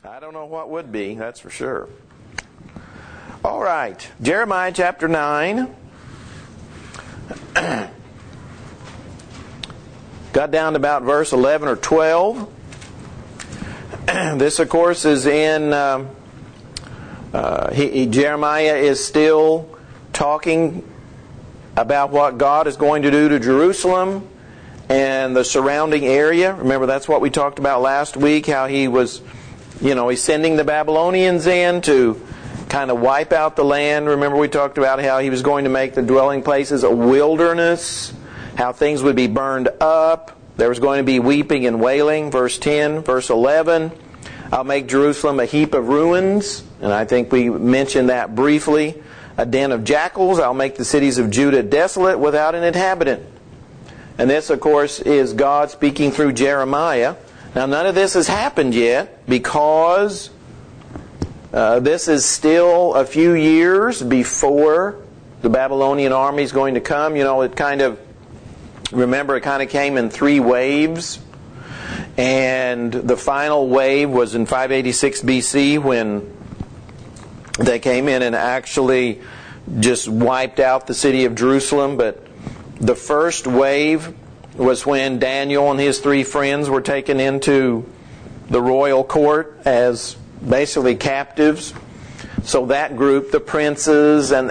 I don't know what would be, that's for sure. All right, Jeremiah chapter 9. Got down to about verse 11 or 12. This, of course, is in... Jeremiah is still talking about what God is going to do to Jerusalem and the surrounding area. Remember, that's what we talked about last week, how he was, he's sending the Babylonians in to kind of wipe out the land. Remember, we talked about how he was going to make the dwelling places a wilderness, how things would be burned up. There was going to be weeping and wailing. Verse 10, verse 11, I'll make Jerusalem a heap of ruins. And I think we mentioned that briefly. A den of jackals. I'll make the cities of Judah desolate without an inhabitant. And this, of course, is God speaking through Jeremiah. Now, none of this has happened yet because this is still a few years before the Babylonian army is going to come. It kind of came in 3 waves. And the final wave was in 586 BC when they came in and actually just wiped out the city of Jerusalem. But the first wave was when Daniel and his 3 friends were taken into the royal court as basically captives. So that group, the princes and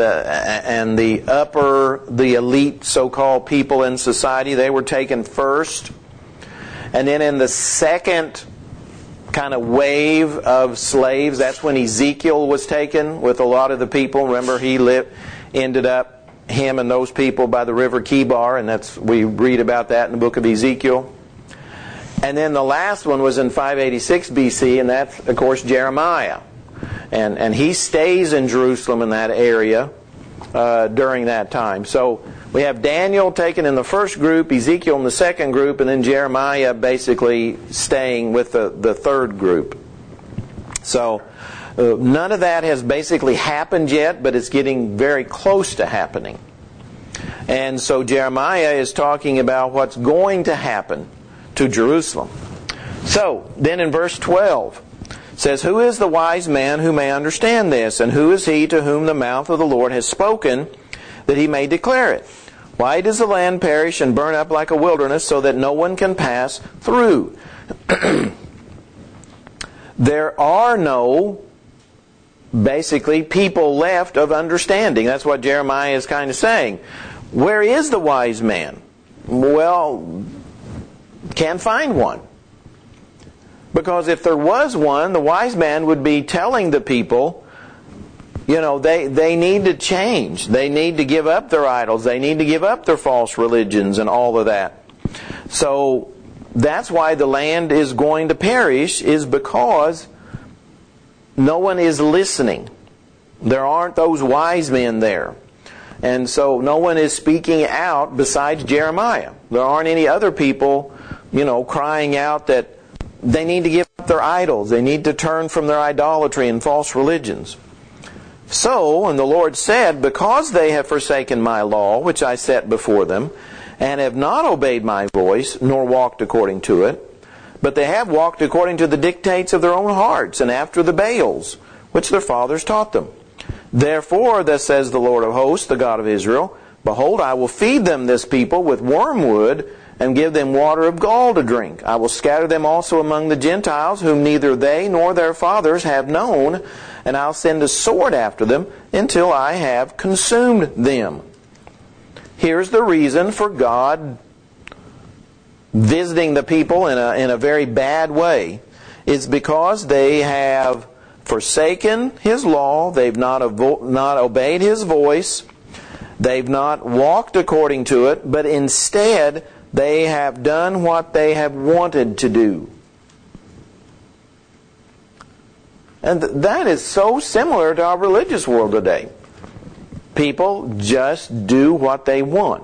the elite so-called people in society, they were taken first. And then in the second kind of wave of slaves, that's when Ezekiel was taken with a lot of the people. Remember, ended up, him and those people, by the river Kibar, and we read about that in the book of Ezekiel. And then the last one was in 586 BC, and that's, of course, Jeremiah. And he stays in Jerusalem in that area during that time. So we have Daniel taken in the first group, Ezekiel in the second group, and then Jeremiah basically staying with the third group. So none of that has basically happened yet, but it's getting very close to happening. And so Jeremiah is talking about what's going to happen to Jerusalem. So then in verse 12 it says, "Who is the wise man who may understand this? And who is he to whom the mouth of the Lord has spoken, that he may declare it? Why does the land perish and burn up like a wilderness, so that no one can pass through?" There are no, basically, people left of understanding. That's what Jeremiah is kind of saying. Where is the wise man? Well, can't find one. Because if there was one, the wise man would be telling the people, they need to change. They need to give up their idols. They need to give up their false religions and all of that. So that's why the land is going to perish, is because no one is listening. There aren't those wise men there. And so no one is speaking out besides Jeremiah. There aren't any other people, crying out that they need to give up their idols. They need to turn from their idolatry and false religions. So, and the Lord said, because they have forsaken my law, which I set before them, and have not obeyed my voice, nor walked according to it, but they have walked according to the dictates of their own hearts, and after the Baals, which their fathers taught them. Therefore, thus says the Lord of hosts, the God of Israel, behold, I will feed them, this people, with wormwood, and give them water of gall to drink. I will scatter them also among the Gentiles, whom neither they nor their fathers have known, and I'll send a sword after them until I have consumed them. Here's the reason for God visiting the people in a very bad way. It's because they have forsaken His law, they've not obeyed His voice, they've not walked according to it, but instead they have done what they have wanted to do. And that is so similar to our religious world today. People just do what they want.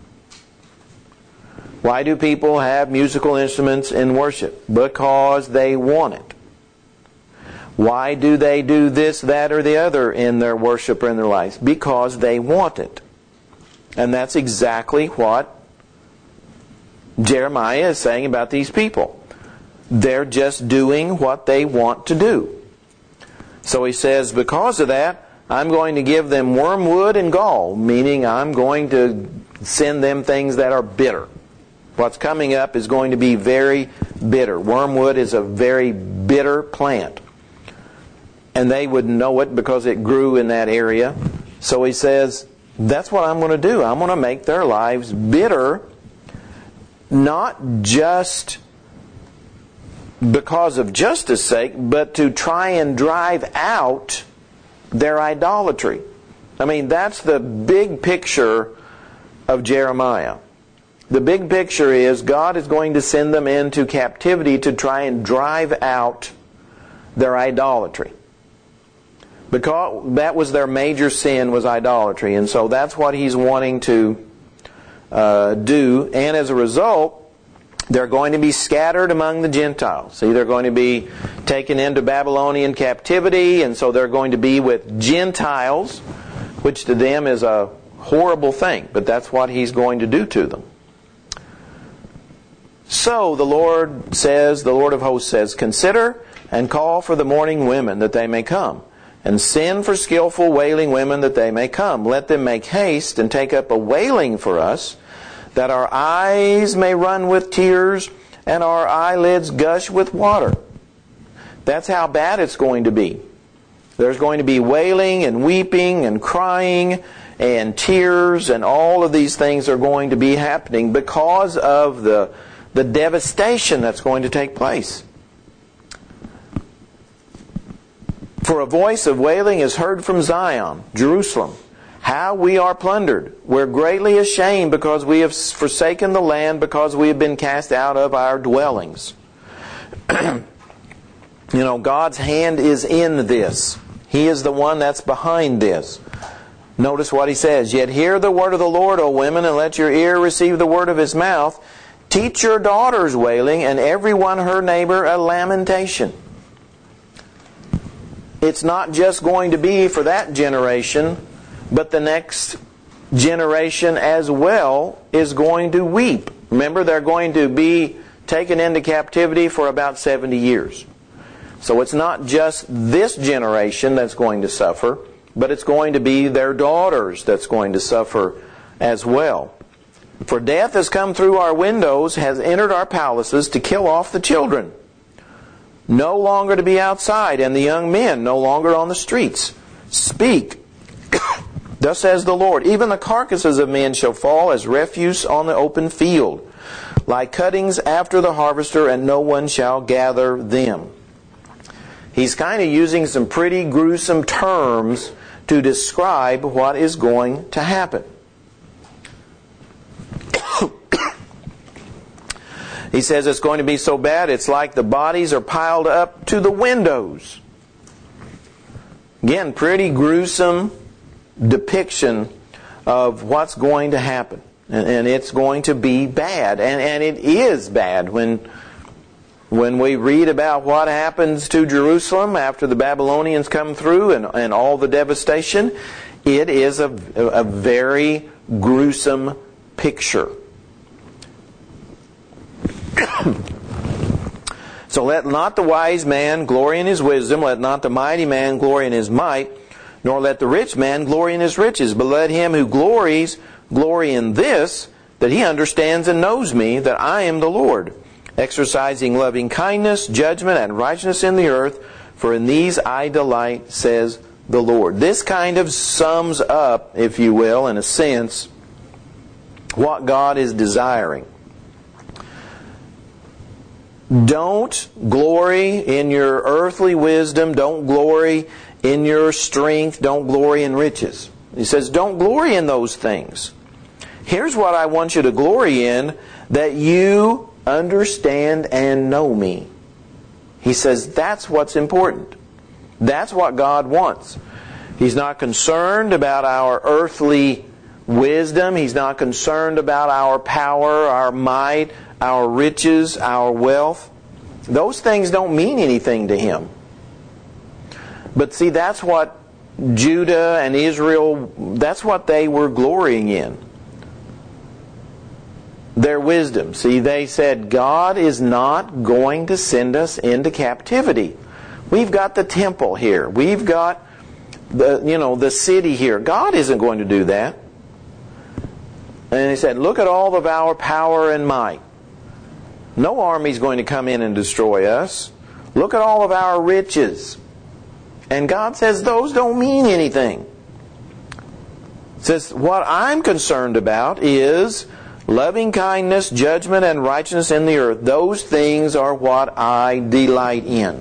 Why do people have musical instruments in worship? Because they want it. Why do they do this, that, or the other in their worship or in their lives? Because they want it. And that's exactly what Jeremiah is saying about these people. They're just doing what they want to do. So he says, because of that, I'm going to give them wormwood and gall, meaning I'm going to send them things that are bitter. What's coming up is going to be very bitter. Wormwood is a very bitter plant. And they would know it because it grew in that area. So he says, that's what I'm going to do. I'm going to make their lives bitter, not just because of justice sake, but to try and drive out their idolatry. I mean, that's the big picture of Jeremiah. The big picture is God is going to send them into captivity to try and drive out their idolatry. Because that was their major sin, was idolatry. And so that's what he's wanting to do. And as a result, they're going to be scattered among the Gentiles. See, they're going to be taken into Babylonian captivity, and so they're going to be with Gentiles, which to them is a horrible thing. But that's what he's going to do to them. So the Lord says, the Lord of hosts says, consider and call for the mourning women that they may come, and send for skillful wailing women that they may come. Let them make haste and take up a wailing for us, that our eyes may run with tears and our eyelids gush with water. That's how bad it's going to be. There's going to be wailing and weeping and crying and tears, and all of these things are going to be happening because of the devastation that's going to take place. For a voice of wailing is heard from Zion, Jerusalem. How we are plundered. We're greatly ashamed because we have forsaken the land, because we have been cast out of our dwellings. God's hand is in this. He is the one that's behind this. Notice what he says. Yet hear the word of the Lord, O women, and let your ear receive the word of his mouth. Teach your daughters wailing, and every one her neighbor a lamentation. It's not just going to be for that generation, but the next generation as well is going to weep. Remember, they're going to be taken into captivity for about 70 years. So it's not just this generation that's going to suffer, but it's going to be their daughters that's going to suffer as well. For death has come through our windows, has entered our palaces to kill off the children. No longer to be outside, and the young men no longer on the streets. Speak. Thus says the Lord, even the carcasses of men shall fall as refuse on the open field, like cuttings after the harvester, and no one shall gather them. He's kind of using some pretty gruesome terms to describe what is going to happen. He says it's going to be so bad, it's like the bodies are piled up to the windows. Again, pretty gruesome depiction of what's going to happen. And it's going to be bad. And it is bad when we read about what happens to Jerusalem after the Babylonians come through and all the devastation. It is a very gruesome picture. So let not the wise man glory in his wisdom, let not the mighty man glory in his might, nor let the rich man glory in his riches, but let him who glories glory in this, that he understands and knows me, that I am the Lord, exercising loving kindness, judgment, and righteousness in the earth, for in these I delight, says the Lord. This kind of sums up, if you will, in a sense, what God is desiring. Don't glory in your earthly wisdom. Don't glory in your strength. Don't glory in riches. He says, don't glory in those things. Here's what I want you to glory in, that you understand and know me. He says that's what's important. That's what God wants. He's not concerned about our earthly wisdom. He's not concerned about our power, our might, our riches, our wealth. Those things don't mean anything to Him. But see, that's what Judah and Israel, that's what they were glorying in. their wisdom. See, they said, God is not going to send us into captivity. We've got the temple here. We've got the city here. God isn't going to do that. And he said, look at all of our power and might. No army's going to come in and destroy us. Look at all of our riches. And God says those don't mean anything. He says, what I'm concerned about is loving kindness, judgment, and righteousness in the earth. Those things are what I delight in.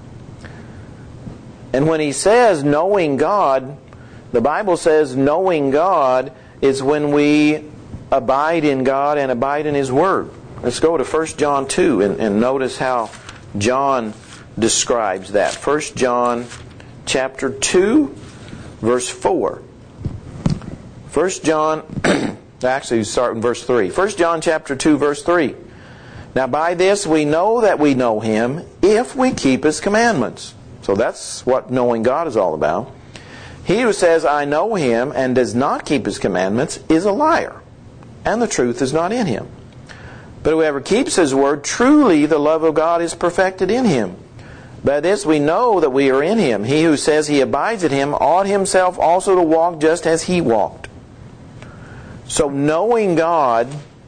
And when he says knowing God, the Bible says knowing God is when we abide in God and abide in His Word. Let's go to 1 John 2 and notice how John describes that. 1 John chapter 2, verse 4. 1 John, actually start in verse 3. 1 John chapter 2, verse 3. Now by this we know that we know Him if we keep His commandments. So that's what knowing God is all about. He who says, I know Him, and does not keep His commandments is a liar, and the truth is not in him. But whoever keeps His word, truly the love of God is perfected in him. By this we know that we are in Him. He who says he abides in Him ought himself also to walk just as He walked. So knowing God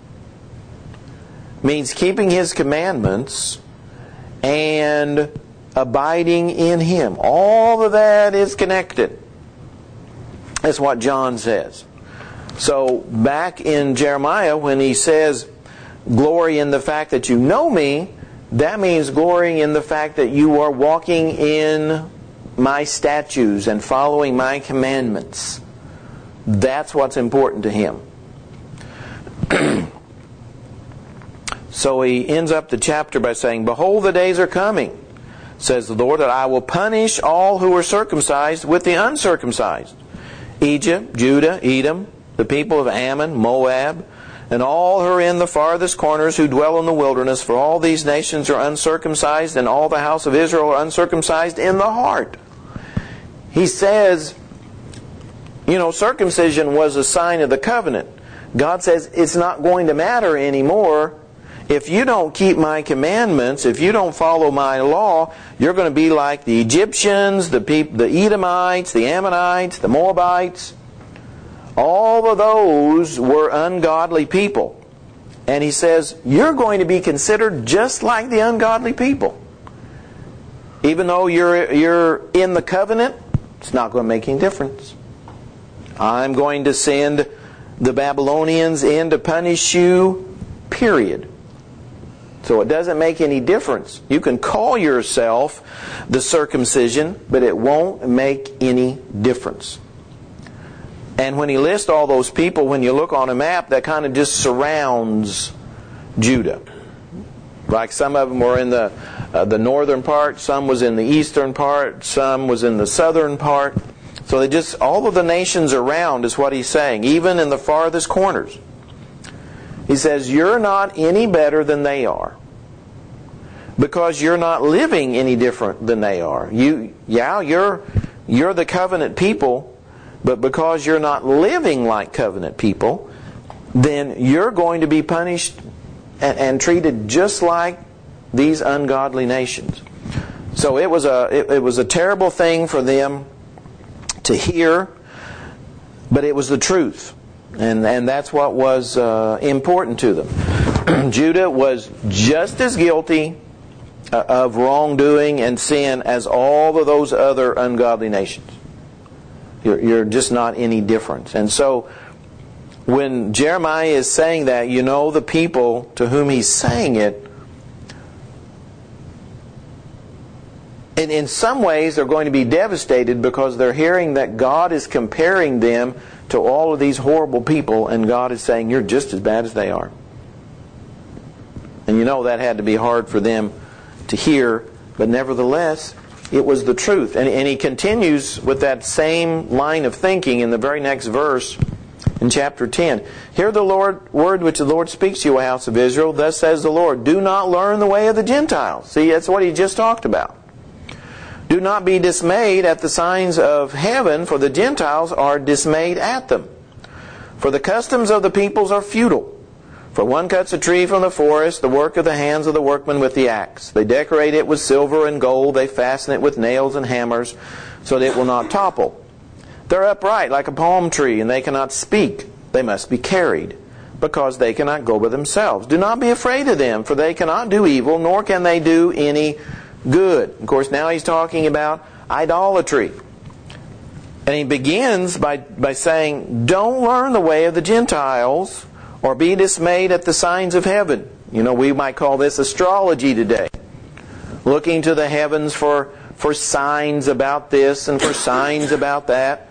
means keeping His commandments and abiding in Him. All of that is connected. That's what John says. So back in Jeremiah, when he says, glory in the fact that you know me, that means glorying in the fact that you are walking in my statutes and following my commandments. That's what's important to him. So he ends up the chapter by saying, behold, the days are coming, says the Lord, that I will punish all who are circumcised with the uncircumcised. Egypt, Judah, Edom, the people of Ammon, Moab, and all who are in the farthest corners who dwell in the wilderness, for all these nations are uncircumcised, and all the house of Israel are uncircumcised in the heart. He says, circumcision was a sign of the covenant. God says it's not going to matter anymore. If you don't keep my commandments, if you don't follow my law, you're going to be like the Egyptians, the Edomites, the Ammonites, the Moabites. All of those were ungodly people. And he says, you're going to be considered just like the ungodly people. Even though you're in the covenant, it's not going to make any difference. I'm going to send the Babylonians in to punish you, period. So it doesn't make any difference. You can call yourself the circumcision, but it won't make any difference. And when he lists all those people, when you look on a map, that kind of just surrounds Judah. Like some of them were in the northern part, some was in the eastern part, some was in the southern part. So all of the nations around is what he's saying, even in the farthest corners. He says, you're not any better than they are, because you're not living any different than they are. You're the covenant people, but because you're not living like covenant people, then you're going to be punished and treated just like these ungodly nations. So it was a terrible thing for them to hear, but it was the truth. And that's what was important to them. Judah was just as guilty of wrongdoing and sin as all of those other ungodly nations. You're just not any different. And so when Jeremiah is saying that, the people to whom he's saying it, and in some ways they're going to be devastated because they're hearing that God is comparing them to all of these horrible people, and God is saying, you're just as bad as they are. And that had to be hard for them to hear, but nevertheless, it was the truth. And he continues with that same line of thinking in the very next verse in chapter 10. Hear the word which the Lord speaks to you, O house of Israel. Thus says the Lord, do not learn the way of the Gentiles. See, that's what he just talked about. Do not be dismayed at the signs of heaven, for the Gentiles are dismayed at them. For the customs of the peoples are futile. For one cuts a tree from the forest, the work of the hands of the workmen with the axe. They decorate it with silver and gold. They fasten it with nails and hammers, so that it will not topple. They're upright like a palm tree, and they cannot speak. They must be carried, because they cannot go by themselves. Do not be afraid of them, for they cannot do evil, nor can they do any good. Of course, now he's talking about idolatry. And he begins by saying, don't learn the way of the Gentiles, or be dismayed at the signs of heaven. You know, we might call this astrology today. Looking to the heavens for signs about this and for signs about that.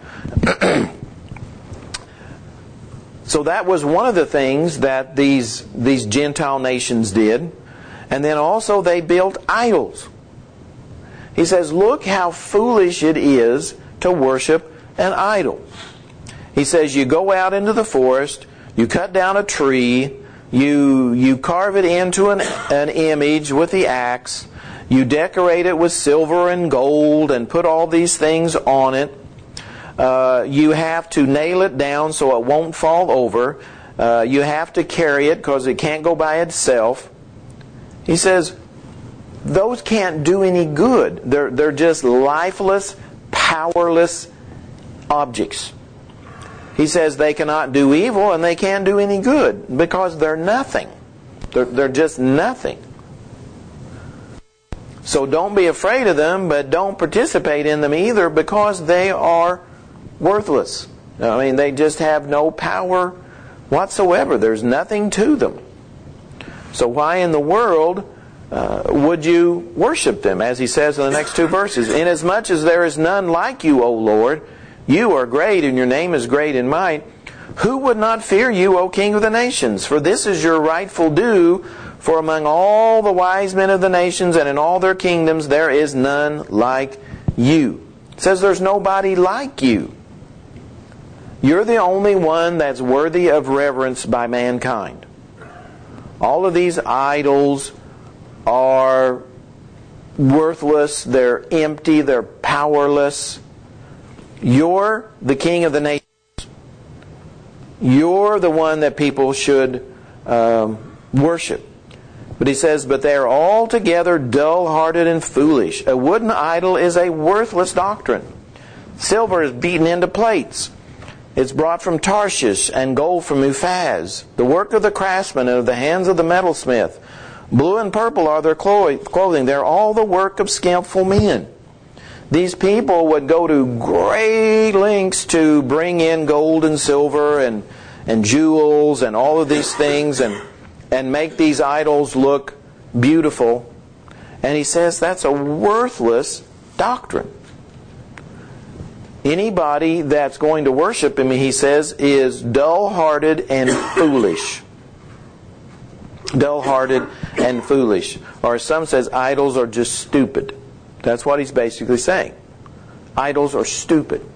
So that was one of the things that these Gentile nations did. And then also they built idols. He says, look how foolish it is to worship an idol. He says, you go out into the forest, you cut down a tree, you carve it into an image with the axe, you decorate it with silver and gold and put all these things on it. You have to nail it down so it won't fall over. You have to carry it because it can't go by itself. He says, those can't do any good. They're just lifeless, powerless objects. He says they cannot do evil and they can't do any good because they're nothing. They're just nothing. So don't be afraid of them, but don't participate in them either because they are worthless. I mean, they just have no power whatsoever. There's nothing to them. So why in the world would you worship them? As he says in the next two verses, inasmuch as there is none like you, O Lord, you are great, and your name is great in might. Who would not fear you, O King of the nations? For this is your rightful due. For among all the wise men of the nations and in all their kingdoms, there is none like you. It says there's nobody like you. You're the only one that's worthy of reverence by mankind. All of these idols are worthless. They're empty. They're powerless. You're the King of the nations. You're the one that people should worship. But he says, but they are altogether dull-hearted and foolish. A wooden idol is a worthless doctrine. Silver is beaten into plates. It's brought from Tarshish, and gold from Uphaz. The work of the craftsman and of the hands of the metalsmith. Blue and purple are their clothing. They're all the work of skillful men. These people would go to great lengths to bring in gold and silver and jewels and all of these things and make these idols look beautiful. And he says that's a worthless doctrine. Anybody that's going to worship him, he says, is dull-hearted and foolish. Dull-hearted and foolish. Or some says idols are just stupid. That's what he's basically saying. Idols are stupid.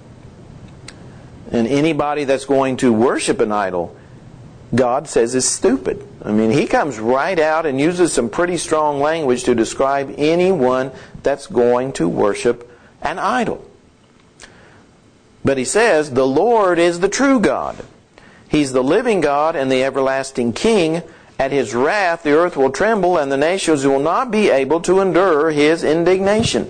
And anybody that's going to worship an idol, God says is stupid. I mean, he comes right out and uses some pretty strong language to describe anyone that's going to worship an idol. But he says, the Lord is the true God. He's the living God and the everlasting King. At His wrath the earth will tremble, and the nations will not be able to endure His indignation.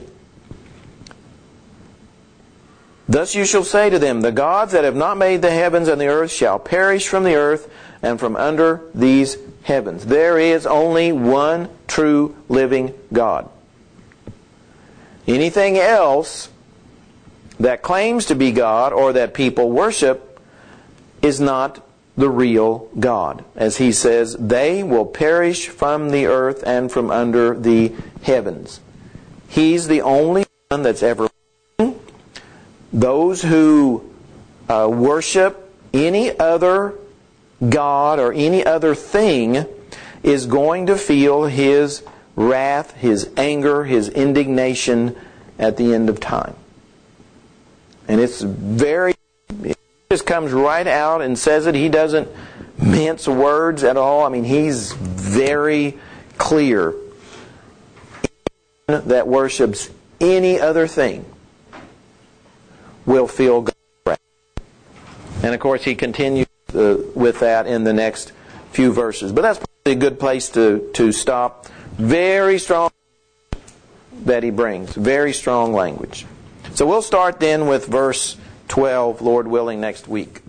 Thus you shall say to them, the gods that have not made the heavens and the earth shall perish from the earth and from under these heavens. There is only one true living God. Anything else that claims to be God or that people worship is not the real God. As he says, they will perish from the earth and from under the heavens. He's the only one that's ever living. Those who worship any other God or any other thing is going to feel His wrath, His anger, His indignation at the end of time. And it's it just comes right out and says it. He doesn't mince words at all. I mean, he's very clear. Anyone that worships any other thing will feel God's wrath. And of course, he continues with that in the next few verses. But that's probably a good place to stop. Very strong that he brings. Very strong language. So we'll start then with verse 12, Lord willing, next week.